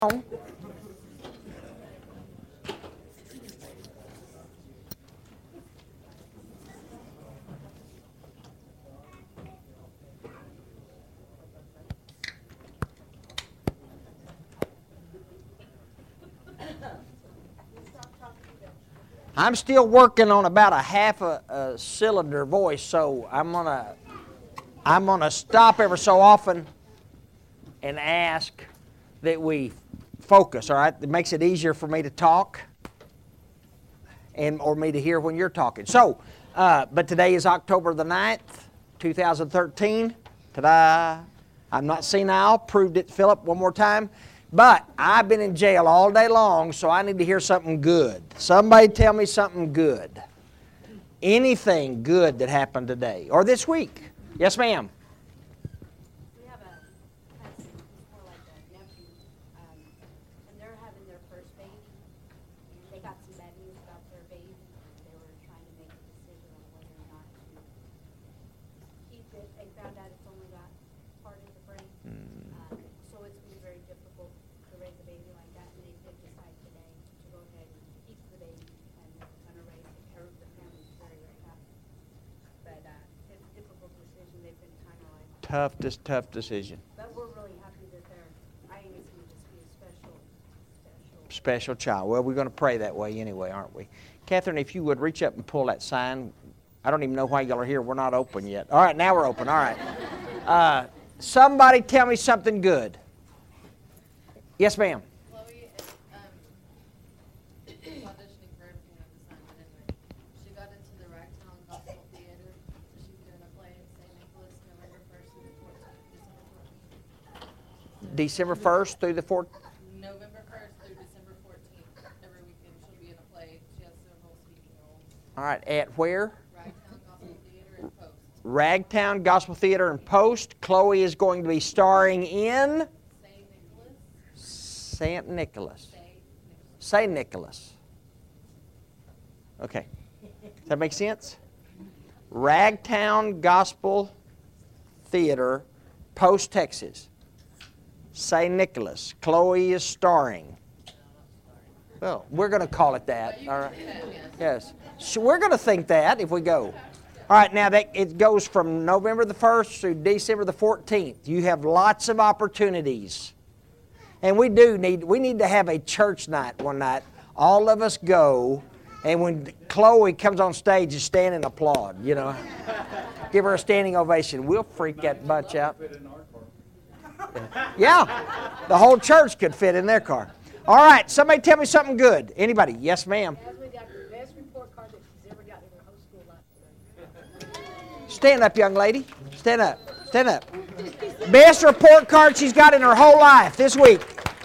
on. I'm still working on about a half a cylinder voice, so I'm gonna stop every so often and ask that we focus. All right, it makes it easier for me to talk or me to hear when you're talking. So, but today is October the 9th, 2013. Ta-da! I'm not senile. Proved it, Philip, one more time. But I've been in jail all day long, so I need to hear something good. Somebody tell me something good. Anything good that happened today or this week. Yes, ma'am. We have a cousin who's more like a nephew, and they're having their first baby. And they got some bad news about their baby, and they were trying to make a decision on whether or not to keep it. They found out it's only got part of the brain, so it's been very difficult to raise a baby like that. And they did decide today to go ahead and keep the baby, and they're going to raise it. The family's very, very happy. But it's a difficult decision. They've been kind of like. Tough decision. But we're really happy that I think it's going to just be a Special child. Well, we're going to pray that way anyway, aren't we? Catherine, if you would reach up and pull that sign. I don't even know why y'all are here. We're not open yet. All right, now we're open. All right. Somebody tell me something good. Yes, ma'am. Chloe is auditioning for everything at the time, but anyway, she got into the Ragtown Gospel Theater, so she's doing a play at St. Nicholas November 1st through the 14th, December 1st through the 14th. November 1st through December 14th. Every weekend she'll be in a play. She has several speaking roles. All right, at where? Ragtown Gospel Theater and Post. Ragtown Gospel Theater and Post. Chloe is going to be starring in St. Nicholas. St. Nicholas. Okay. Does that make sense? Ragtown Gospel Theater, Post, Texas. St. Nicholas. Chloe is starring. Well, we're going to call it that. All right. Yes. So we're going to think that if we go. All right, now it goes from November the 1st through December the 14th. You have lots of opportunities. And we need to have a church night one night. All of us go, and when Chloe comes on stage, just stand and applaud, you know. Give her a standing ovation. We'll freak that bunch out. Yeah, the whole church could fit in their car. All right, somebody tell me something good. Anybody? Yes, ma'am. Ashley got the best report card that she's ever gotten in her whole school life. Stand up, young lady. Stand up. Stand up. Best report card she's got in her whole life this week.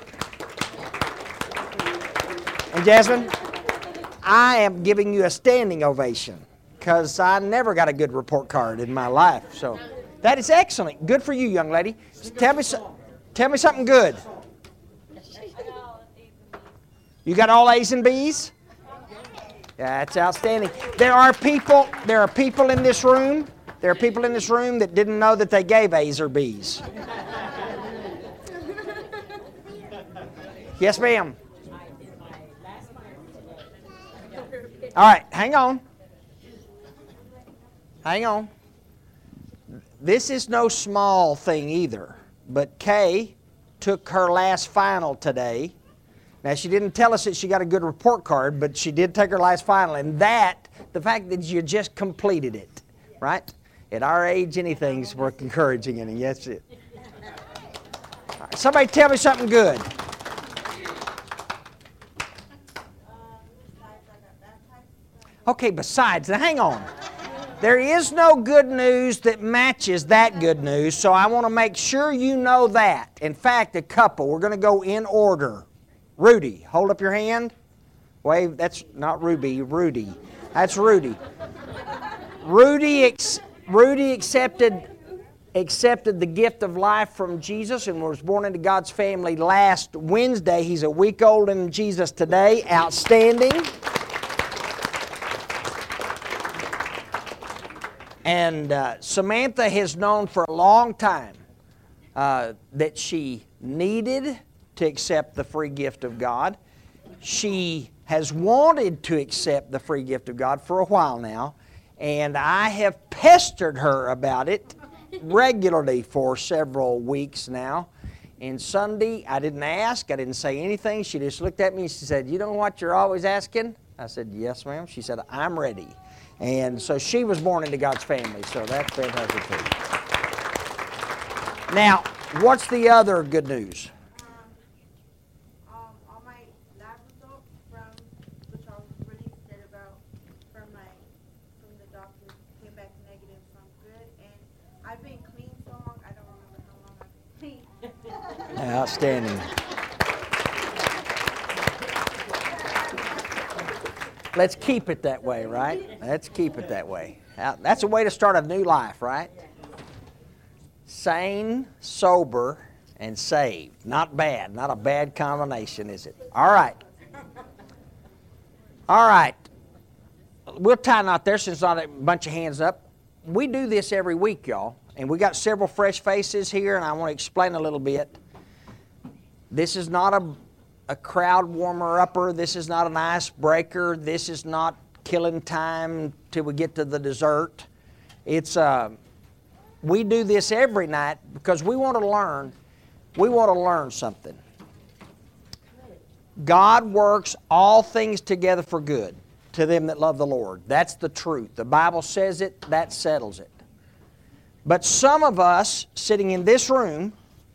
And Jasmine, I am giving you a standing ovation because I never got a good report card in my life. So that is excellent. Good for you, young lady. Tell me something good. You got all A's and B's? That's outstanding. There are people in this room. There are people in this room that didn't know that they gave A's or B's. Yes, ma'am. All right, hang on. Hang on. This is no small thing either, but Kay took her last final today. Now, she didn't tell us that she got a good report card, but she did take her last final, and the fact that you just completed it, right? At our age, anything's worth encouraging, and yes, it. Right, somebody tell me something good. Okay, besides, now hang on. There is no good news that matches that good news, so I want to make sure you know that. In fact, a couple. We're going to go in order. Rudy, hold up your hand. Wave. That's not Ruby. Rudy. That's Rudy. Rudy accepted the gift of life from Jesus and was born into God's family last Wednesday. He's a week older than Jesus today. Outstanding. And Samantha has known for a long time that she needed to accept the free gift of God. She has wanted to accept the free gift of God for a while now, and I have pestered her about it regularly for several weeks now. And Sunday, I didn't ask, I didn't say anything. She just looked at me and she said, "You know what you're always asking?" I said, "Yes, ma'am." She said, "I'm ready." And so she was born into God's family, so that's fantastic too. Now, what's the other good news? All my lab results from which I was really upset about from the doctor came back negative, so I'm good. And I've been clean so long, I don't remember how long I've been clean. Outstanding. Let's keep it that way, right? Let's keep it that way. That's a way to start a new life, right? Sane, sober, and saved. Not bad. Not a bad combination, is it? All right. All right. We'll tie a knot there since not a bunch of hands up. We do this every week, y'all. And we got several fresh faces here, and I want to explain a little bit. This is not a crowd warmer-upper. This is not an icebreaker. This is not killing time till we get to the dessert. It's we do this every night because we want to learn. We want to learn something. God works all things together for good to them that love the Lord. That's the truth. The Bible says it. That settles it. But some of us sitting in this room,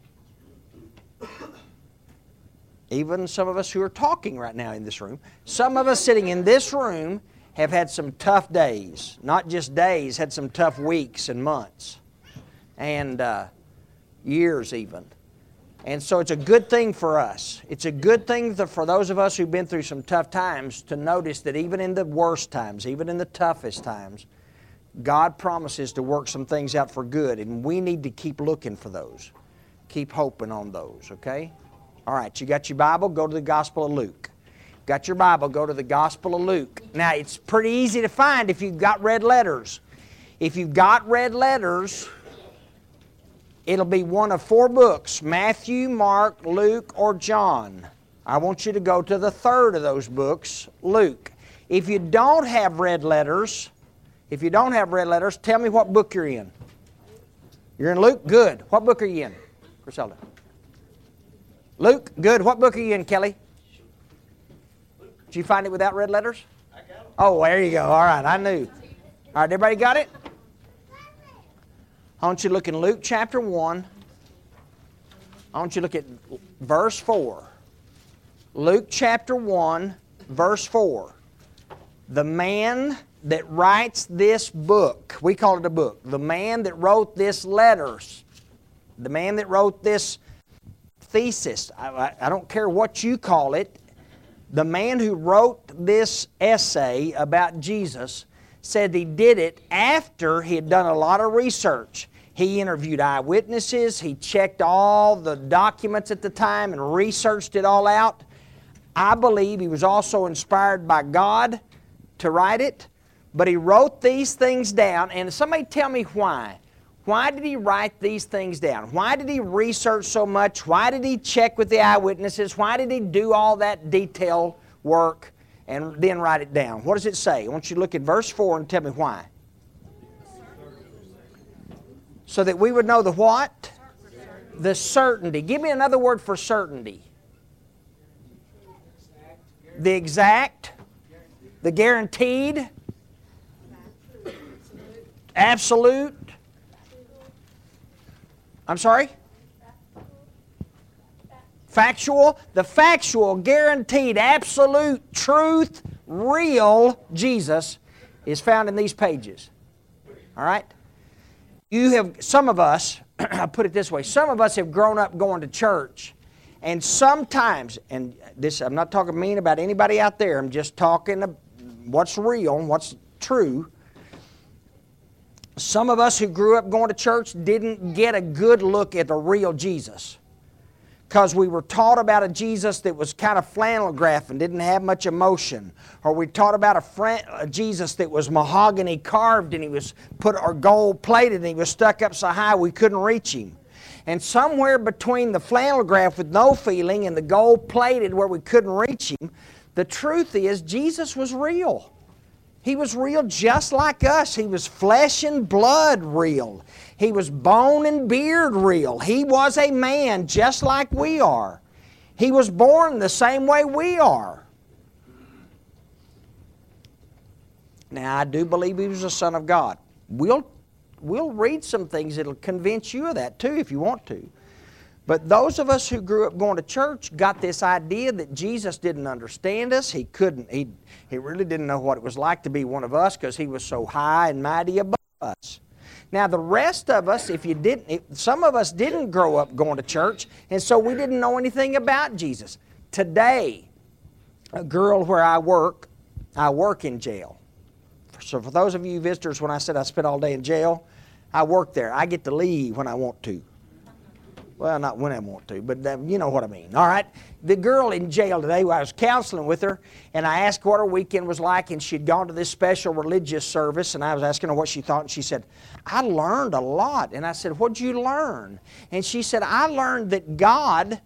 even some of us who are talking right now in this room, some of us sitting in this room have had some tough days. Not just days, had some tough weeks and months. And years even. And so it's a good thing for us. It's a good thing for those of us who've been through some tough times to notice that even in the worst times, even in the toughest times, God promises to work some things out for good. And we need to keep looking for those. Keep hoping on those, okay? All right, you got your Bible? Go to the Gospel of Luke. Got your Bible? Go to the Gospel of Luke. Now, it's pretty easy to find if you've got red letters. If you've got red letters, it'll be one of 4 books, Matthew, Mark, Luke, or John. I want you to go to the third of those books, Luke. If you don't have red letters, tell me what book you're in. You're in Luke? Good. What book are you in, Griselda? Luke? Good. What book are you in, Kelly? Did you find it without red letters? I got it. Oh, there you go. All right, I knew. All right, everybody got it? I want you to look in Luke chapter 1. I want you to look at verse 4. Luke chapter 1, verse 4. The man that writes this book, we call it a book, the man that wrote this letters, the man that wrote this thesis, I don't care what you call it, the man who wrote this essay about Jesus said he did it after he had done a lot of research. He interviewed eyewitnesses, he checked all the documents at the time and researched it all out. I believe he was also inspired by God to write it, but he wrote these things down, and somebody tell me why. Why did he write these things down? Why did he research so much? Why did he check with the eyewitnesses? Why did he do all that detailed work and then write it down? What does it say? I want you to look at verse 4 and tell me why. So that we would know the what? The certainty. Give me another word for certainty. The exact. The guaranteed. Absolute. I'm sorry? Factual. The factual, guaranteed, absolute, truth, real Jesus is found in these pages. All right? Some of us, I'll put it this way, some of us have grown up going to church, and sometimes, and this, I'm not talking mean about anybody out there, I'm just talking what's real and what's true. Some of us who grew up going to church didn't get a good look at the real Jesus, because we were taught about a Jesus that was kind of flannel graph and didn't have much emotion. Or we taught about a Jesus that was mahogany carved and he was put or gold plated and he was stuck up so high we couldn't reach him. And somewhere between the flannel graph with no feeling and the gold plated where we couldn't reach Him, the truth is Jesus was real. He was real just like us. He was flesh and blood real. He was bone and beard real. He was a man just like we are. He was born the same way we are. Now, I do believe He was the Son of God. We'll read some things that'll convince you of that too if you want to. But those of us who grew up going to church got this idea that Jesus didn't understand us. He really didn't know what it was like to be one of us because He was so high and mighty above us. Now the rest of us, some of us didn't grow up going to church, and so we didn't know anything about Jesus. Today, a girl where I work in jail. So for those of you visitors, when I said I spent all day in jail, I work there. I get to leave when I want to. Well, not when I want to, but you know what I mean. All right. The girl in jail today, I was counseling with her, and I asked what her weekend was like, and she'd gone to this special religious service, and I was asking her what she thought, and she said, I learned a lot. And I said, what'd you learn? And she said, I learned that God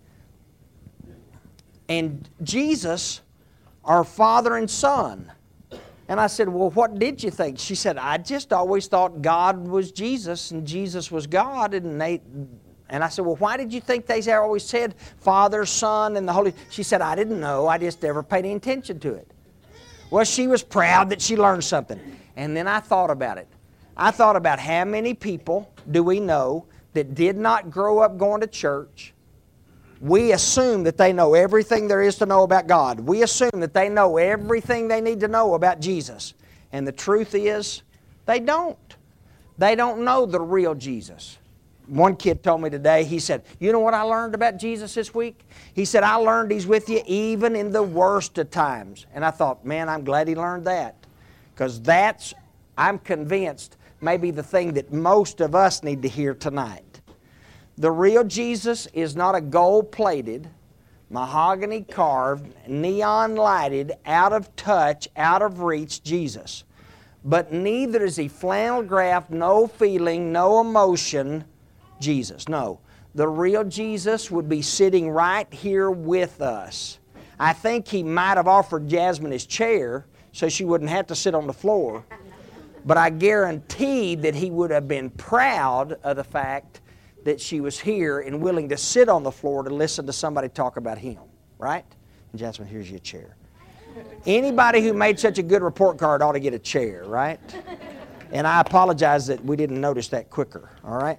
and Jesus are Father and Son. And I said, well, what did you think? She said, I just always thought God was Jesus and Jesus was God. And I said, well, why did you think they always said Father, Son, and the Holy? She said, I didn't know. I just never paid any attention to it. Well, she was proud that she learned something. And then I thought about it. I thought about how many people do we know that did not grow up going to church. We assume that they know everything there is to know about God. We assume that they know everything they need to know about Jesus. And the truth is, they don't. They don't know the real Jesus. One kid told me today, he said, you know what I learned about Jesus this week? He said, I learned He's with you even in the worst of times. And I thought, man, I'm glad he learned that. Because that's, I'm convinced, maybe the thing that most of us need to hear tonight. The real Jesus is not a gold-plated, mahogany-carved, neon-lighted, out-of-touch, out-of-reach Jesus. But neither is He flannel-graphed, no feeling, no emotion Jesus. No. The real Jesus would be sitting right here with us. I think He might have offered Jasmine His chair so she wouldn't have to sit on the floor. But I guarantee that He would have been proud of the fact that she was here and willing to sit on the floor to listen to somebody talk about Him, right? And Jasmine, here's your chair. Anybody who made such a good report card ought to get a chair, right? And I apologize that we didn't notice that quicker, all right?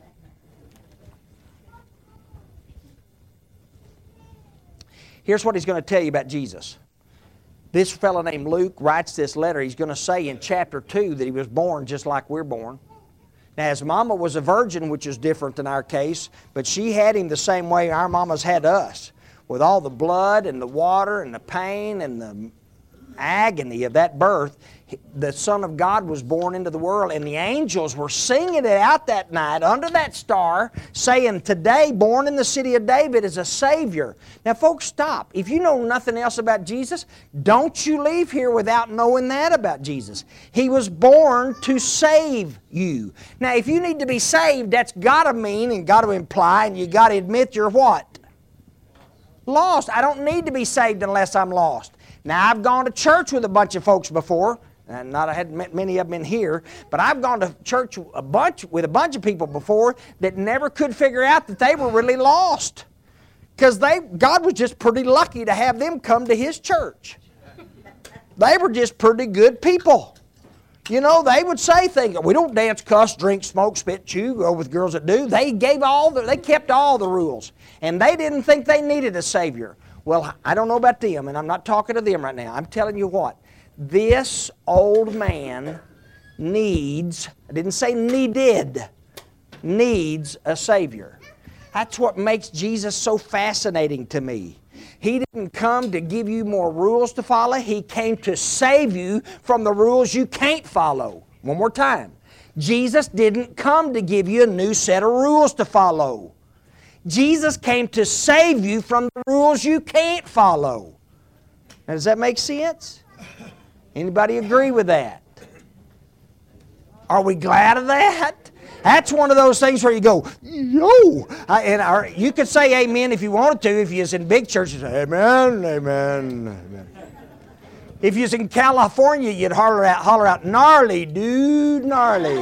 Here's what he's going to tell you about Jesus. This fellow named Luke writes this letter. He's going to say in chapter 2 that he was born just like we're born. Now, his mama was a virgin, which is different than our case, but she had him the same way our mamas had us, with all the blood and the water and the pain and the agony of that birth. The Son of God was born into the world, and the angels were singing it out that night under that star, saying, today, born in the city of David is a Savior. Now, folks, stop. If you know nothing else about Jesus, don't you leave here without knowing that about Jesus. He was born to save you. Now, if you need to be saved, that's got to mean and got to imply, and you got to admit you're what? Lost. I don't need to be saved unless I'm lost. Now, I've gone to church with a bunch of folks before. And I hadn't met many of them in here, but I've gone to church with a bunch of people before that never could figure out that they were really lost. Because God was just pretty lucky to have them come to His church. They were just pretty good people. You know, they would say things. We don't dance, cuss, drink, smoke, spit, chew, go with girls that do. They kept all the rules. And they didn't think they needed a Savior. Well, I don't know about them, and I'm not talking to them right now. I'm telling you what. This old man needs, I didn't say needed, needs a Savior. That's what makes Jesus so fascinating to me. He didn't come to give you more rules to follow. He came to save you from the rules you can't follow. One more time. Jesus didn't come to give you a new set of rules to follow. Jesus came to save you from the rules you can't follow. Now, does that make sense? Anybody agree with that? Are we glad of that? That's one of those things where you go, yo. Or you could say amen if you wanted to. If you was in big churches, amen, amen, amen. If you was in California, you'd holler out, gnarly, dude, gnarly.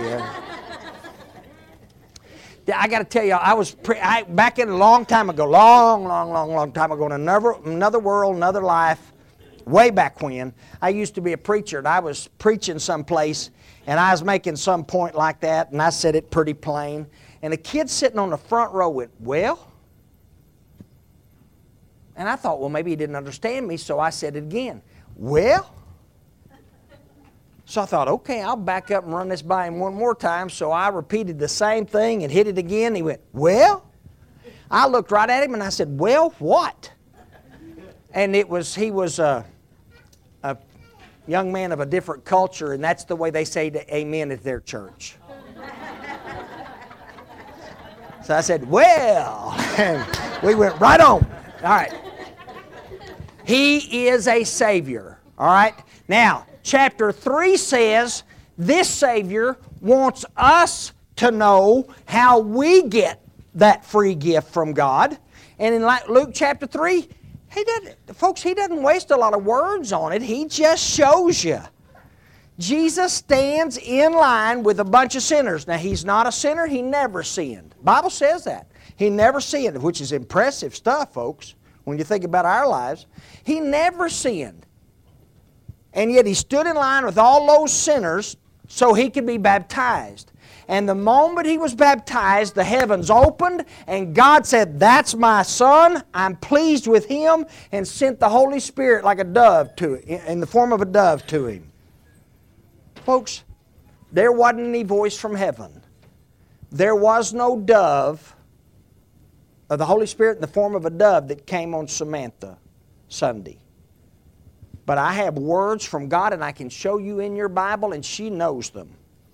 I got to tell you, I was back in a long time ago, long time ago, in another world, another life, way back when. I used to be a preacher, and I was preaching someplace, and I was making some point like that, and I said it pretty plain. And a kid sitting on the front row went, well? And I thought, well, maybe he didn't understand me, so I said it again. Well? So I thought, okay, I'll back up and run this by him one more time. So I repeated the same thing and hit it again. He went, well? I looked right at him and I said, well, what? And he was a young man of a different culture, and that's the way they say amen at their church. So I said, well, and we went right on. All right. He is a Savior. All right. Now, chapter 3 says this Savior wants us to know how we get that free gift from God. And in Luke chapter 3, he doesn't waste a lot of words on it. He just shows you. Jesus stands in line with a bunch of sinners. Now, he's not a sinner. He never sinned. The Bible says that. He never sinned, which is impressive stuff, folks, when you think about our lives. He never sinned. And yet he stood in line with all those sinners so he could be baptized. And the moment he was baptized, the heavens opened, and God said, that's my Son, I'm pleased with him, and sent the Holy Spirit like a dove to him, in the form of a dove to him. Folks, there wasn't any voice from heaven. There was no dove of the Holy Spirit in the form of a dove that came on Samantha Sunday. But I have words from God, and I can show you in your Bible, and she knows them.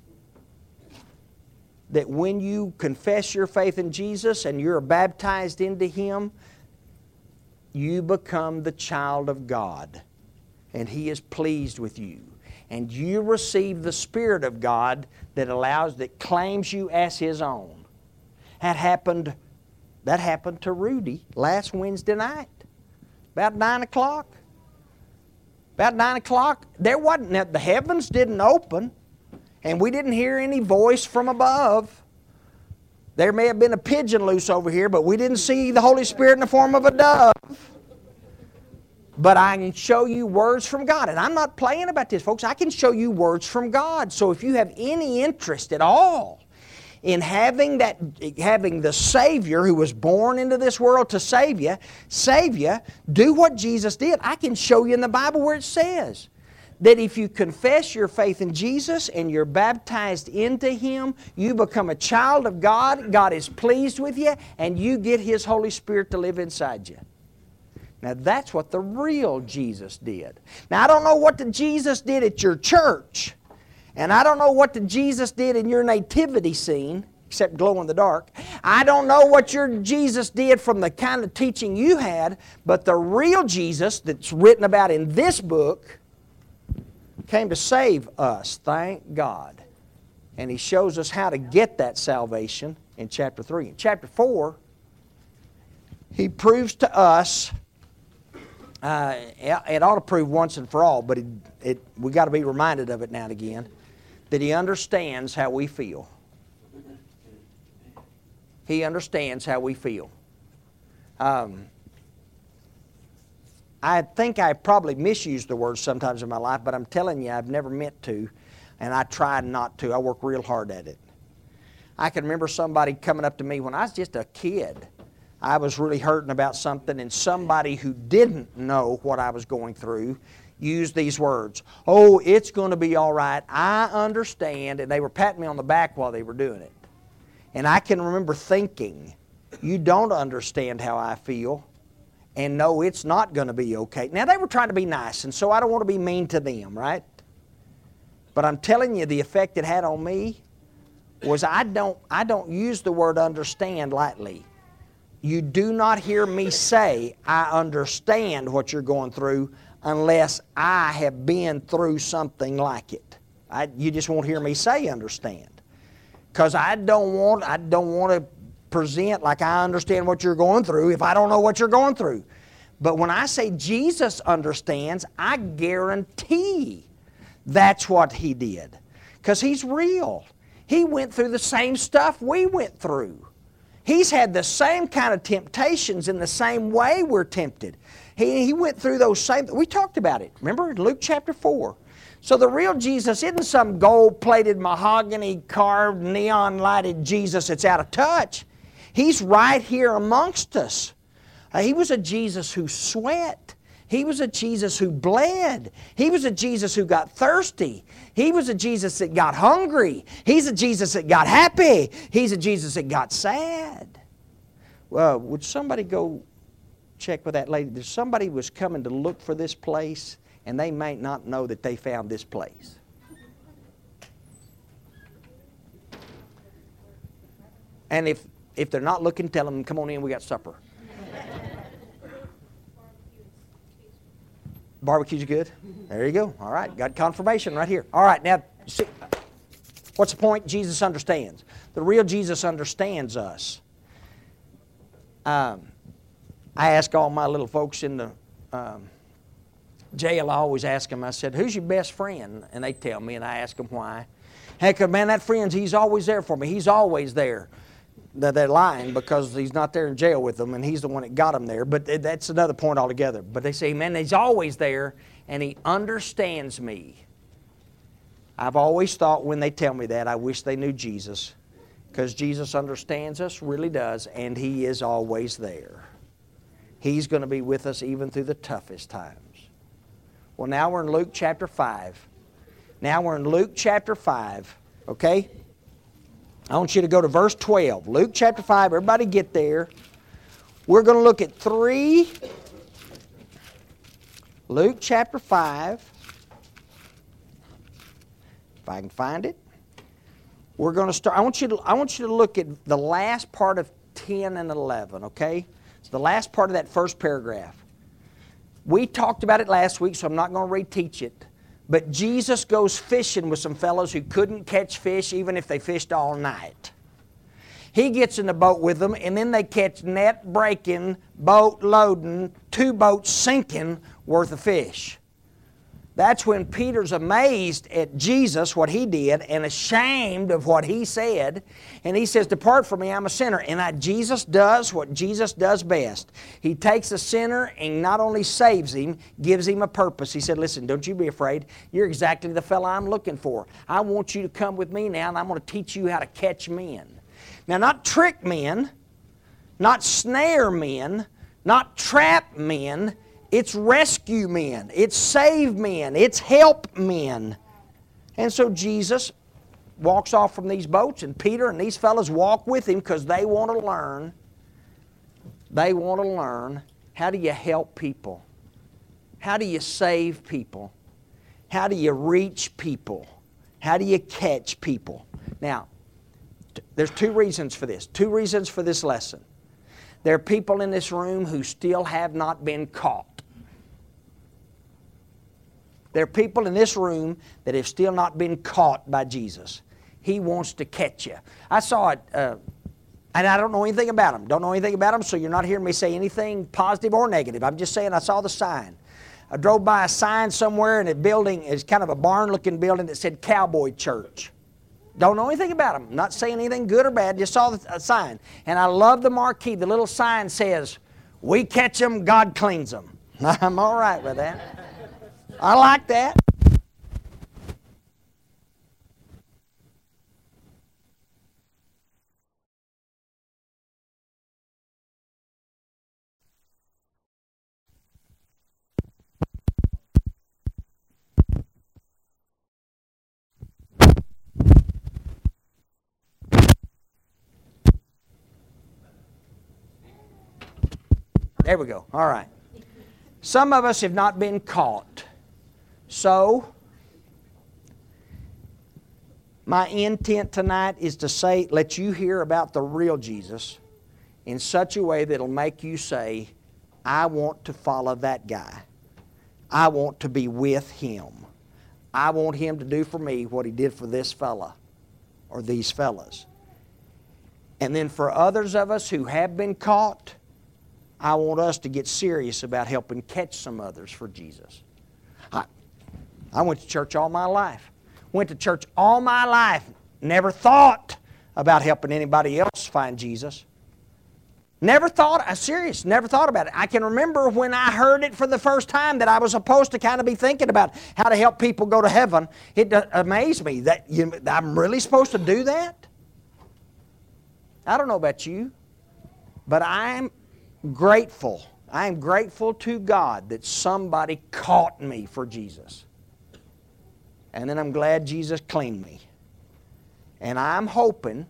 That when you confess your faith in Jesus and you're baptized into Him, you become the child of God. And He is pleased with you. And you receive the Spirit of God that claims you as His own. That happened to Rudy last Wednesday night. About 9 o'clock. About 9 o'clock, the heavens didn't open, and we didn't hear any voice from above. There may have been a pigeon loose over here, but we didn't see the Holy Spirit in the form of a dove. But I can show you words from God, and I'm not playing about this, folks. I can show you words from God. So if you have any interest at all in having the Savior who was born into this world to save you, do what Jesus did. I can show you in the Bible where it says that if you confess your faith in Jesus and you're baptized into Him, you become a child of God, God is pleased with you, and you get His Holy Spirit to live inside you. Now that's what the real Jesus did. Now I don't know what the Jesus did at your church, and I don't know what the Jesus did in your nativity scene, except glow in the dark. I don't know what your Jesus did from the kind of teaching you had, but the real Jesus that's written about in this book came to save us, thank God. And He shows us how to get that salvation in chapter 3. In chapter 4, He proves to us, it ought to prove once and for all, but we got to be reminded of it now and again, that He understands how we feel. He understands how we feel. I think I probably misused the word sometimes in my life, but I'm telling you, I've never meant to, and I tried not to. I work real hard at it. I can remember somebody coming up to me when I was just a kid. I was really hurting about something, and somebody who didn't know what I was going through used these words. Oh, it's going to be all right. I understand. And they were patting me on the back while they were doing it. And I can remember thinking, you don't understand how I feel. And no, it's not going to be okay. Now, they were trying to be nice, and so I don't want to be mean to them, right? But I'm telling you, the effect it had on me was I don't use the word understand lightly. You do not hear me say, I understand what you're going through, unless I have been through something like it. You just won't hear me say understand. Because I don't want to present like I understand what you're going through if I don't know what you're going through. But when I say Jesus understands, I guarantee that's what He did. Because He's real. He went through the same stuff we went through. He's had the same kind of temptations in the same way we're tempted. He went through those same, we talked about it, remember, in Luke chapter 4. So the real Jesus isn't some gold-plated, mahogany carved, neon lighted Jesus that's out of touch. He's right here amongst us. He was a Jesus who sweat. He was a Jesus who bled. He was a Jesus who got thirsty. He was a Jesus that got hungry. He's a Jesus that got happy. He's a Jesus that got sad. Well, would somebody go check with that lady? There's somebody was coming to look for this place, and they might not know that they found this place. And if they're not looking, tell them, come on in, we got supper. Barbecue's good? There you go. All right, got confirmation right here. All right, now, see, what's the point? Jesus understands. The real Jesus understands us. I ask all my little folks in the jail, I always ask them, I said, who's your best friend? And they tell me, and I ask them why. Heck, man, that friend, he's always there for me. He's always there. They're lying because he's not there in jail with them, and he's the one that got them there. But that's another point altogether. But they say, man, he's always there, and he understands me. I've always thought when they tell me that, I wish they knew Jesus, because Jesus understands us, really does, and He is always there. He's going to be with us even through the toughest times. Well, now we're in Luke chapter 5. Now we're in Luke chapter 5, okay? I want you to go to verse 12. Luke chapter 5, everybody get there. We're going to look at 3. Luke chapter 5. If I can find it. We're going to start. I want you to look at the last part of 10 and 11, okay? It's the last part of that first paragraph. We talked about it last week, so I'm not going to reteach it. But Jesus goes fishing with some fellows who couldn't catch fish even if they fished all night. He gets in the boat with them, and then they catch net breaking, boat loading, 2 boats sinking worth of fish. That's when Peter's amazed at Jesus, what He did, and ashamed of what He said. And he says, depart from me, I'm a sinner. And Jesus does what Jesus does best. He takes a sinner and not only saves him, gives him a purpose. He said, listen, don't you be afraid. You're exactly the fellow I'm looking for. I want you to come with me now, and I'm going to teach you how to catch men. Now, not trick men, not snare men, not trap men. It's rescue men. It's save men. It's help men. And so Jesus walks off from these boats, and Peter and these fellows walk with him because they want to learn. They want to learn, how do you help people? How do you save people? How do you reach people? How do you catch people? Now, there's 2 reasons for this. 2 reasons for this lesson. There are people in this room who still have not been caught. There are people in this room that have still not been caught by Jesus. He wants to catch you. I saw it, and I don't know anything about him. Don't know anything about him, so you're not hearing me say anything positive or negative. I'm just saying I saw the sign. I drove by a sign somewhere in a building, it's kind of a barn-looking building that said Cowboy Church. Don't know anything about him. Not saying anything good or bad, just saw the sign. And I love the marquee. The little sign says, we catch them, God cleans them. I'm all right with that. I like that. There we go. All right. Some of us have not been caught. So, my intent tonight is to say, let you hear about the real Jesus in such a way that it'll make you say, I want to follow that guy. I want to be with him. I want him to do for me what he did for this fella. or these fellas. And then for others of us who have been caught, I want us to get serious about helping catch some others for Jesus. I went to church all my life. Went to church all my life. Never thought about helping anybody else find Jesus. Never thought, never thought about it. I can remember when I heard it for the first time that I was supposed to kind of be thinking about how to help people go to heaven. It amazed me that I'm really supposed to do that. I don't know about you, but I'm grateful. I am grateful to God that somebody caught me for Jesus. And then I'm glad Jesus cleaned me. And I'm hoping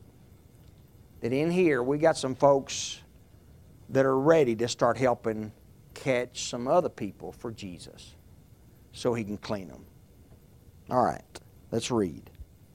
that in here we got some folks that are ready to start helping catch some other people for Jesus so He can clean them. All right, let's read.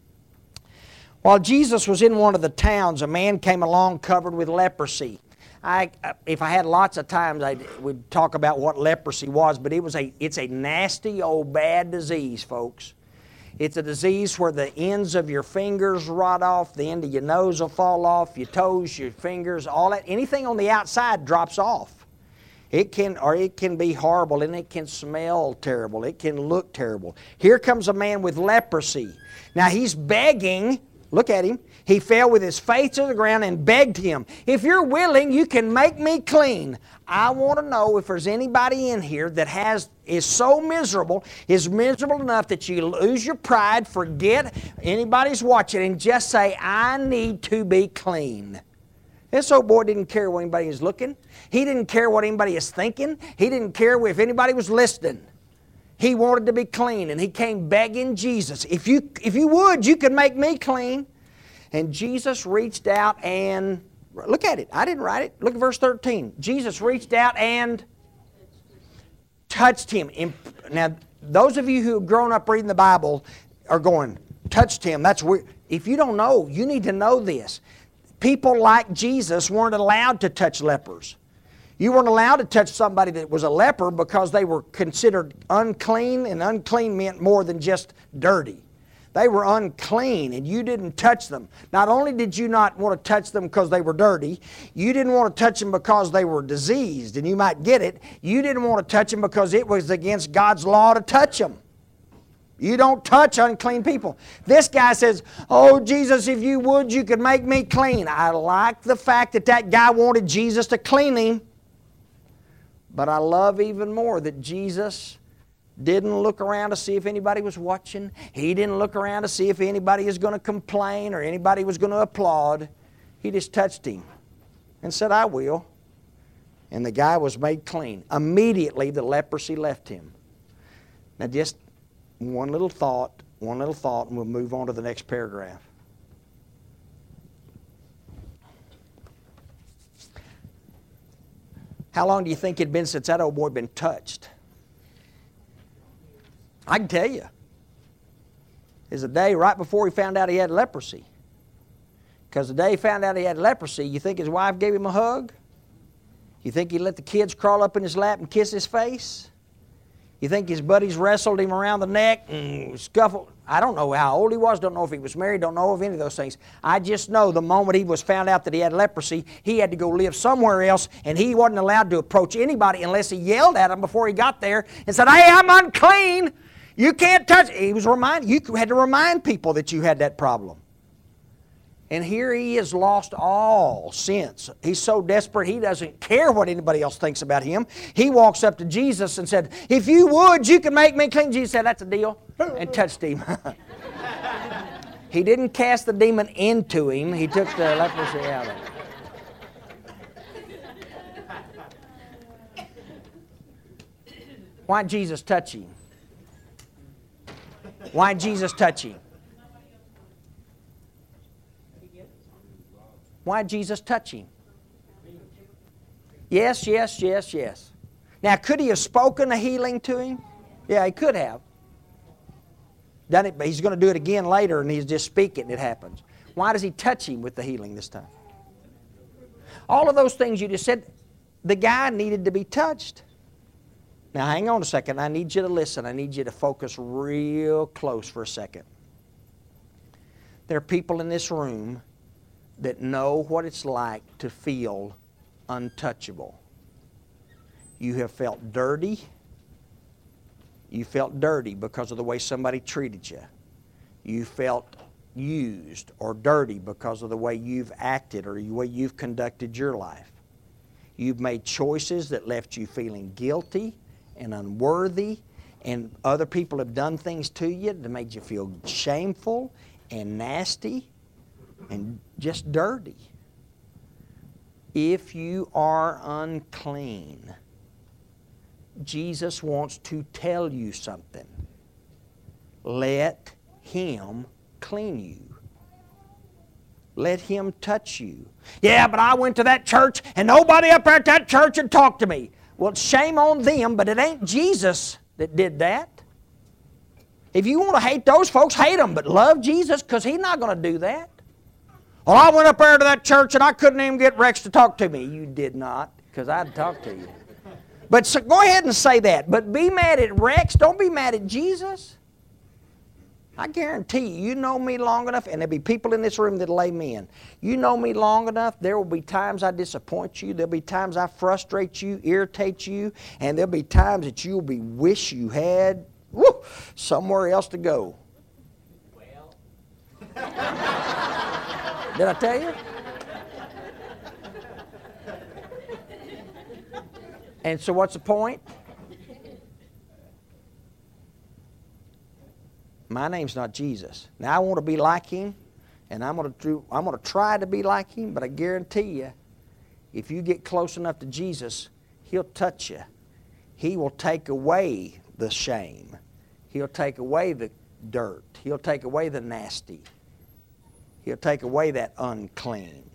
While Jesus was in one of the towns, a man came along covered with leprosy. If I had lots of times, I would talk about what leprosy was, but it's a nasty old bad disease, folks. It's a disease where the ends of your fingers rot off, the end of your nose will fall off, your toes, your fingers, all that. Anything on the outside drops off. It can be horrible, and it can smell terrible. It can look terrible. Here comes a man with leprosy. Now he's begging. Look at him. He fell with his face to the ground and begged him, "If you're willing, you can make me clean." I want to know if there's anybody in here that is so miserable, is miserable enough that you lose your pride, forget anybody's watching, and just say, "I need to be clean." This old boy didn't care what anybody was looking. He didn't care what anybody is thinking. He didn't care if anybody was listening. He wanted to be clean, and he came begging Jesus, if you would, you could make me clean. And Jesus reached out and, look at it. I didn't write it. Look at verse 13. Jesus reached out and touched him. Now, those of you who have grown up reading the Bible are going, touched him. That's weird. If you don't know, you need to know this. People like Jesus weren't allowed to touch lepers. You weren't allowed to touch somebody that was a leper because they were considered unclean, and unclean meant more than just dirty. They were unclean, and you didn't touch them. Not only did you not want to touch them because they were dirty, you didn't want to touch them because they were diseased, and you might get it. You didn't want to touch them because it was against God's law to touch them. You don't touch unclean people. This guy says, "Oh, Jesus, if you would, you could make me clean." I like the fact that guy wanted Jesus to clean him. But I love even more that Jesus didn't look around to see if anybody was watching. He didn't look around to see if anybody was going to complain or anybody was going to applaud. He just touched him and said, "I will." And the guy was made clean. Immediately the leprosy left him. Now just one little thought, and we'll move on to the next paragraph. How long do you think it'd been since that old boy had been touched? I can tell you. It was a day right before he found out he had leprosy. Because the day he found out he had leprosy, you think his wife gave him a hug? You think he let the kids crawl up in his lap and kiss his face? You think his buddies wrestled him around the neck and scuffled? I don't know how old he was, don't know if he was married, don't know of any of those things. I just know the moment he was found out that he had leprosy, he had to go live somewhere else, and he wasn't allowed to approach anybody unless he yelled at them before he got there and said, "Hey, I'm unclean. You can't touch." You had to remind people that you had that problem. And here he has lost all sense. He's so desperate he doesn't care what anybody else thinks about him. He walks up to Jesus and said, "If you would, you can make me clean." Jesus said, "That's a deal," and touched him. He didn't cast the demon into him. He took the leprosy out of him. Why did Jesus touch him? Why did Jesus touch him? Why did Jesus touch him? Yes. Now, could he have spoken a healing to him? Yeah, he could have. Done it, but he's going to do it again later, and he's just speaking, it happens. Why does he touch him with the healing this time? All of those things you just said, the guy needed to be touched. Now, hang on a second. I need you to listen. I need you to focus real close for a second. There are people in this room that know what it's like to feel untouchable. You have felt dirty. You felt dirty because of the way somebody treated you. You felt used or dirty because of the way you've acted or the way you've conducted your life. You've made choices that left you feeling guilty and unworthy, and other people have done things to you that made you feel shameful and nasty and just dirty. If you are unclean, Jesus wants to tell you something. Let Him clean you. Let Him touch you. Yeah, but I went to that church and nobody up there at that church had talked to me. Well, shame on them, but it ain't Jesus that did that. If you want to hate those folks, hate them, but love Jesus because He's not going to do that. Well, I went up there to that church and I couldn't even get Rex to talk to me. You did not, because I'd talk to you. But so go ahead and say that. But be mad at Rex. Don't be mad at Jesus. I guarantee you, you know me long enough, and there'll be people in this room that'll lay me in. You know me long enough, there will be times I disappoint you. There'll be times I frustrate you, irritate you, and there'll be times that you'll be wish you had somewhere else to go. Well. Did I tell you? And so what's the point? My name's not Jesus. Now I want to be like Him, and I'm going to try to be like Him, but I guarantee you, if you get close enough to Jesus, He'll touch you. He will take away the shame. He'll take away the dirt. He'll take away the nasty. He'll take away that unclean.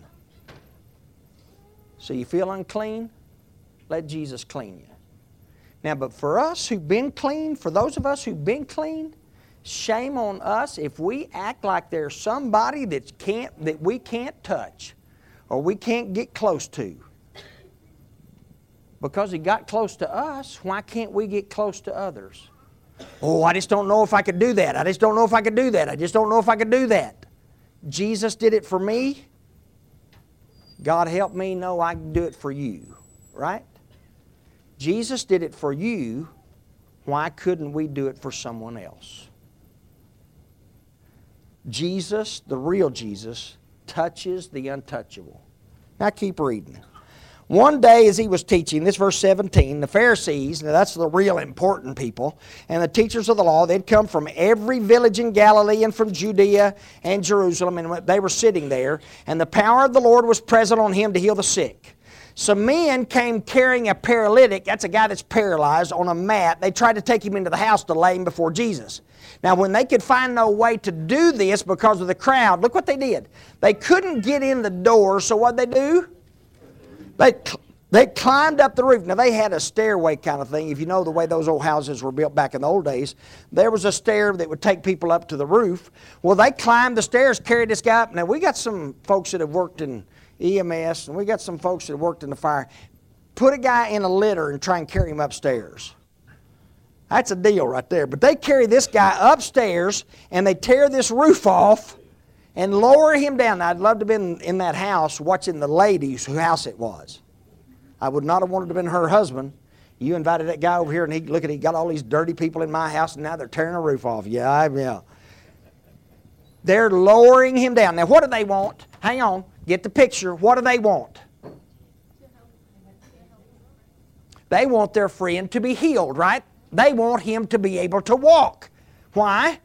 So you feel unclean? Let Jesus clean you. Now, but for us who've been clean, for those of us who've been clean, shame on us if we act like there's somebody that we can't touch or we can't get close to. Because He got close to us, why can't we get close to others? Oh, I just don't know if I could do that. I just don't know if I could do that. I just don't know if I could do that. Jesus did it for me. God help me know I can do it for you. Right? Jesus did it for you. Why couldn't we do it for someone else? Jesus, the real Jesus, touches the untouchable. Now keep reading. One day as He was teaching, this verse 17, the Pharisees, now that's the real important people, and the teachers of the law, they'd come from every village in Galilee and from Judea and Jerusalem, and they were sitting there, and the power of the Lord was present on Him to heal the sick. Some men came carrying a paralytic, that's a guy that's paralyzed, on a mat. They tried to take him into the house to lay him before Jesus. Now, when they could find no way to do this because of the crowd, look what they did. They couldn't get in the door, so what'd they do? They climbed up the roof. Now, they had a stairway kind of thing. If you know the way those old houses were built back in the old days, there was a stair that would take people up to the roof. Well, they climbed the stairs, carried this guy up. Now, we got some folks that have worked in EMS, and we got some folks that have worked in the fire. Put a guy in a litter and try and carry him upstairs. That's a deal right there. But they carry this guy upstairs, and they tear this roof off and lower him down. Now, I'd love to have been in that house watching the ladies whose house it was. I would not have wanted to have been her husband. You invited that guy over here, and he got all these dirty people in my house, and now they're tearing a roof off. Yeah. They're lowering him down. Now, what do they want? Hang on. Get the picture. What do they want? They want their friend to be healed, right? They want him to be able to walk. Why?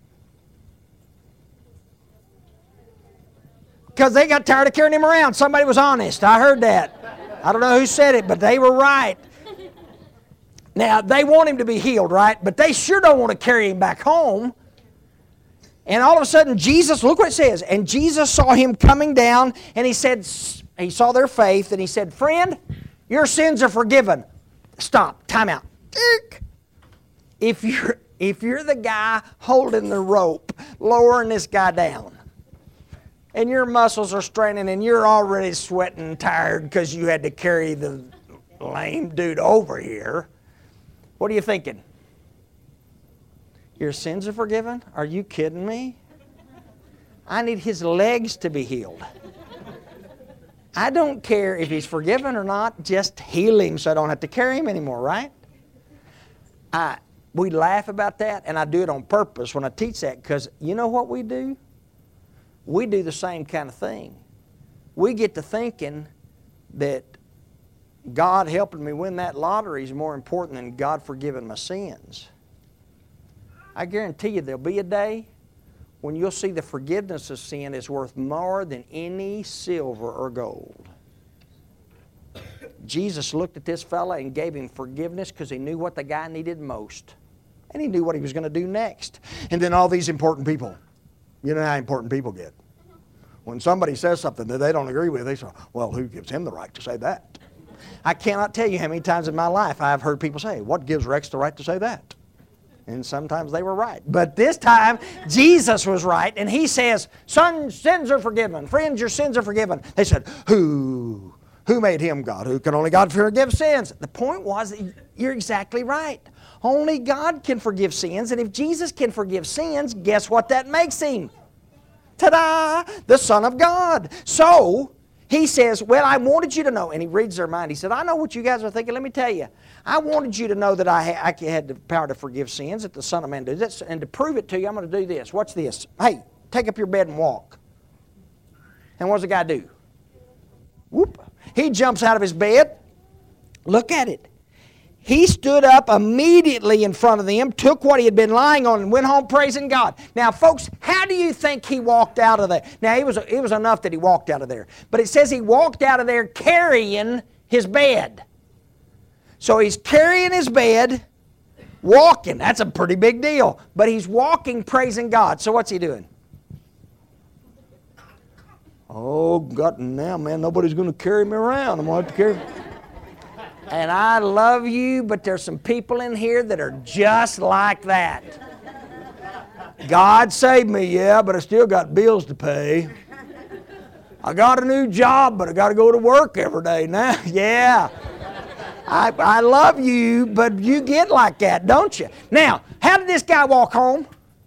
Because they got tired of carrying him around. Somebody was honest. I heard that. I don't know who said it, but they were right. Now, they want him to be healed, right? But they sure don't want to carry him back home. And all of a sudden, Jesus, look what it says. And Jesus saw him coming down, and He said, He saw their faith, and He said, "Friend, your sins are forgiven." Stop. Time out. If you're the guy holding the rope, lowering this guy down, and your muscles are straining, and you're already sweating and tired because you had to carry the lame dude over here, what are you thinking? Your sins are forgiven? Are you kidding me? I need his legs to be healed. I don't care if he's forgiven or not, just heal him so I don't have to carry him anymore, right? We laugh about that, and I do it on purpose when I teach that, because you know what we do? We do the same kind of thing. We get to thinking that God helping me win that lottery is more important than God forgiving my sins. I guarantee you there'll be a day when you'll see the forgiveness of sin is worth more than any silver or gold. Jesus looked at this fella and gave him forgiveness because he knew what the guy needed most. And he knew what he was going to do next. And then all these important people. You know how important people get. When somebody says something that they don't agree with, they say, well, who gives him the right to say that? I cannot tell you how many times in my life I've heard people say, what gives Rex the right to say that? And sometimes they were right. But this time, Jesus was right, and he says, son, sins are forgiven. Friends, your sins are forgiven. They said, who made him God? Who can only God forgive sins? The point was that you're exactly right. Only God can forgive sins, and if Jesus can forgive sins, guess what that makes him? Ta-da! The Son of God. So, he says, well, I wanted you to know, and he reads their mind. He said, I know what you guys are thinking. Let me tell you. I wanted you to know that I had the power to forgive sins, that the Son of Man did this. And to prove it to you, I'm going to do this. Watch this. Hey, take up your bed and walk. And what does the guy do? Whoop. He jumps out of his bed. Look at it. He stood up immediately in front of them, took what he had been lying on, and went home praising God. Now, folks, how do you think he walked out of there? Now, it was enough that he walked out of there. But it says he walked out of there carrying his bed. So he's carrying his bed, walking. That's a pretty big deal. But he's walking praising God. So what's he doing? Oh, God, now, man, nobody's going to carry me around. I'm going to have to carry me. And I love you, but there's some people in here that are just like that. God saved me, yeah, but I still got bills to pay. I got a new job, but I got to go to work every day now. Yeah. I love you, but you get like that, don't you? Now, how did this guy walk home?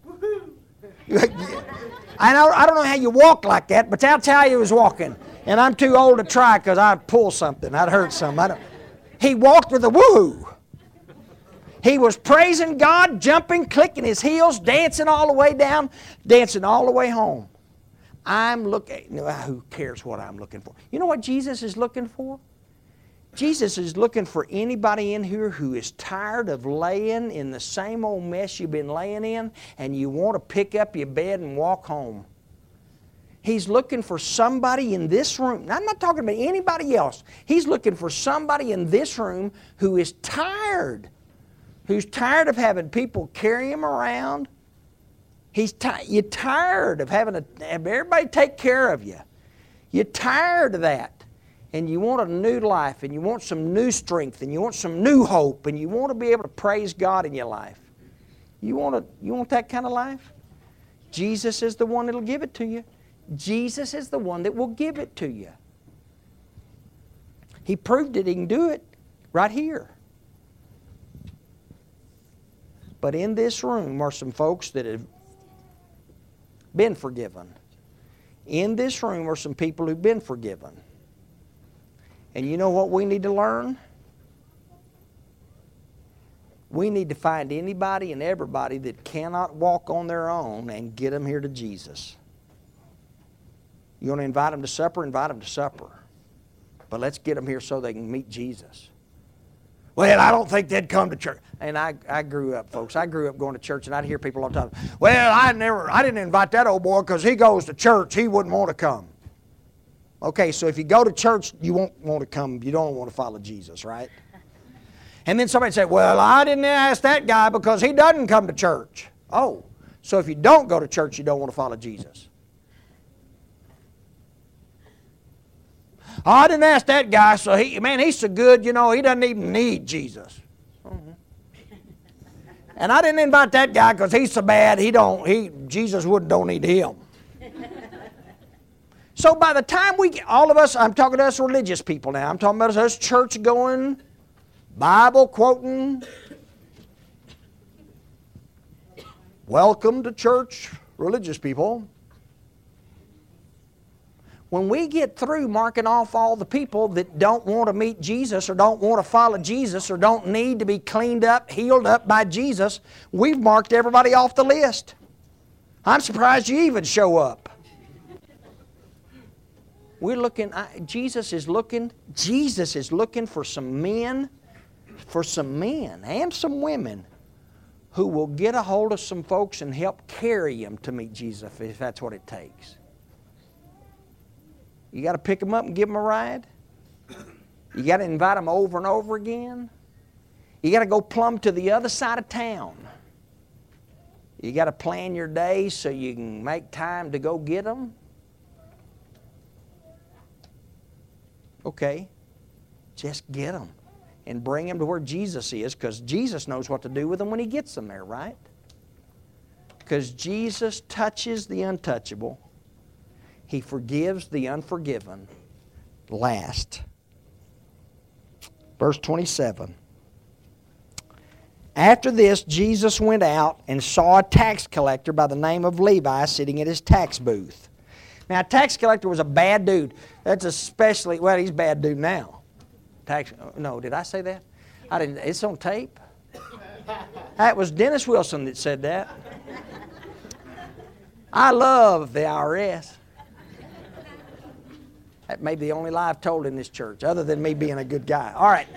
I don't know how you walk like that, but that's how he was walking. And I'm too old to try because I'd pull something. I'd hurt something. He walked with a woohoo. He was praising God, jumping, clicking his heels, dancing all the way down, dancing all the way home. I'm looking, who cares what I'm looking for? You know what Jesus is looking for? Jesus is looking for anybody in here who is tired of laying in the same old mess you've been laying in, and you want to pick up your bed and walk home. He's looking for somebody in this room. I'm not talking about anybody else. He's looking for somebody in this room who is tired. Who's tired of having people carry him around. You're tired of having everybody take care of you. You're tired of that. And you want a new life, and you want some new strength, and you want some new hope, and you want to be able to praise God in your life. You want that kind of life? Jesus is the one that'll give it to you. Jesus is the one that will give it to you. He proved it. He can do it right here. But in this room are some folks that have been forgiven. In this room are some people who've been forgiven. And you know what we need to learn? We need to find anybody and everybody that cannot walk on their own and get them here to Jesus. You want to invite them to supper? Invite them to supper. But let's get them here so they can meet Jesus. Well, I don't think they'd come to church. And I grew up, folks. I grew up going to church, and I'd hear people all the time, well, I didn't invite that old boy because he goes to church. He wouldn't want to come. Okay, so if you go to church, you won't want to come. You don't want to follow Jesus, right? And then somebody said, well, I didn't ask that guy because he doesn't come to church. Oh, so if you don't go to church, you don't want to follow Jesus. I didn't ask that guy, so he's so good, he doesn't even need Jesus. And I didn't invite that guy because he's so bad, Jesus don't need him. So by the time all of us, I'm talking to us religious people now, I'm talking about us church-going, Bible-quoting, welcome to church religious people. When we get through marking off all the people that don't want to meet Jesus or don't want to follow Jesus or don't need to be cleaned up, healed up by Jesus, we've marked everybody off the list. I'm surprised you even show up. We're looking, Jesus is looking for some men and some women who will get a hold of some folks and help carry them to meet Jesus if that's what it takes. You got to pick them up and give them a ride. You got to invite them over and over again. You got to go plumb to the other side of town. You got to plan your day so you can make time to go get them. Okay, just get them and bring them to where Jesus is, because Jesus knows what to do with them when He gets them there, right? Because Jesus touches the untouchable. He forgives the unforgiven last. Verse 27. After this, Jesus went out and saw a tax collector by the name of Levi sitting at his tax booth. Now, a tax collector was a bad dude. That's especially, well, he's a bad dude now. No, did I say that? I didn't. It's on tape. That was Dennis Wilson that said that. I love the IRS. That may be the only lie I've told in this church, other than me being a good guy. All right.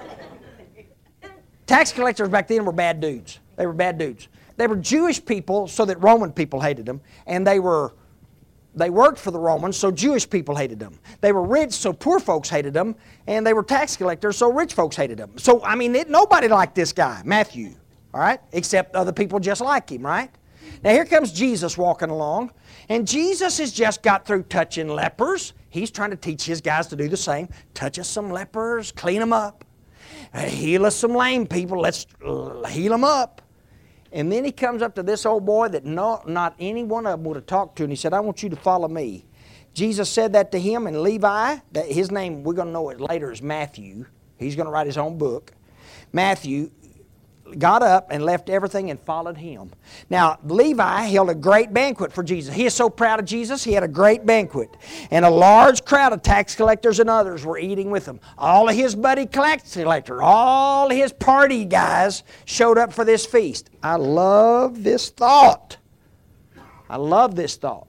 Tax collectors back then were bad dudes. They were bad dudes. They were Jewish people so that Roman people hated them, and they worked for the Romans, so Jewish people hated them. They were rich, so poor folks hated them, and they were tax collectors, so rich folks hated them. So, I mean, nobody liked this guy, Matthew, all right, except other people just like him, right? Now, here comes Jesus walking along, and Jesus has just got through touching lepers. He's trying to teach his guys to do the same. Touch us some lepers, clean them up. Heal us some lame people, let's heal them up. And then he comes up to this old boy that not any one of them would have talked to, and he said, I want you to follow me. Jesus said that to him, and Levi, his name, we're going to know it later, is Matthew. He's going to write his own book. Matthew got up and left everything and followed him. Now, Levi held a great banquet for Jesus. He is so proud of Jesus, he had a great banquet. And a large crowd of tax collectors and others were eating with him. All of his buddy tax collectors, all of his party guys showed up for this feast. I love this thought. I love this thought.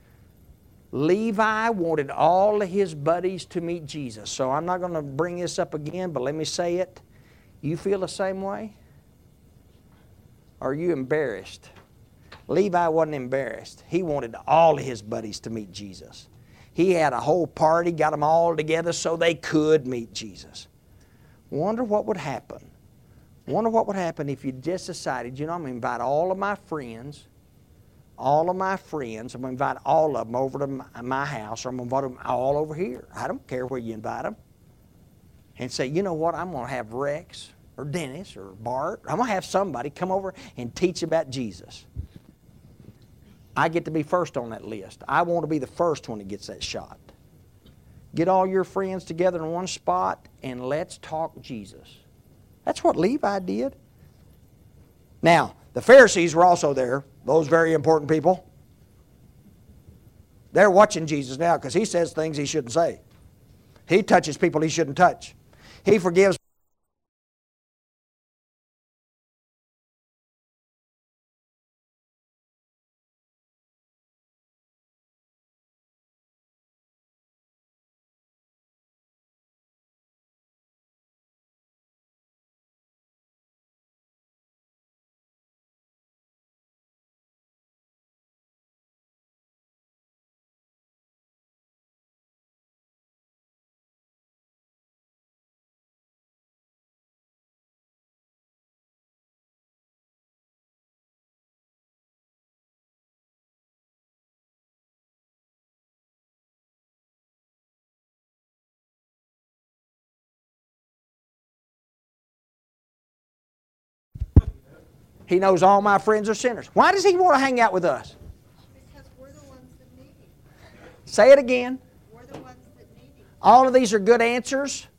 Levi wanted all of his buddies to meet Jesus. So I'm not going to bring this up again, but let me say it. You feel the same way? Are you embarrassed? Levi wasn't embarrassed. He wanted all of his buddies to meet Jesus. He had a whole party, got them all together so they could meet Jesus. Wonder what would happen. Wonder what would happen if you just decided, you know, I'm going to invite all of my friends. I'm going to invite all of them over to my house, or I'm going to invite them all over here. I don't care where you invite them. And say, you know what, I'm going to have Rex or Dennis or Bart. I'm going to have somebody come over and teach about Jesus. I get to be first on that list. I want to be the first one that gets that shot. Get all your friends together in one spot and let's talk Jesus. That's what Levi did. Now, the Pharisees were also there, those very important people. They're watching Jesus now because he says things he shouldn't say. He touches people he shouldn't touch. He forgives. He knows all my friends are sinners. Why does he want to hang out with us? Because we're the ones that need him. Say it again. We're the ones that need him. All of these are good answers.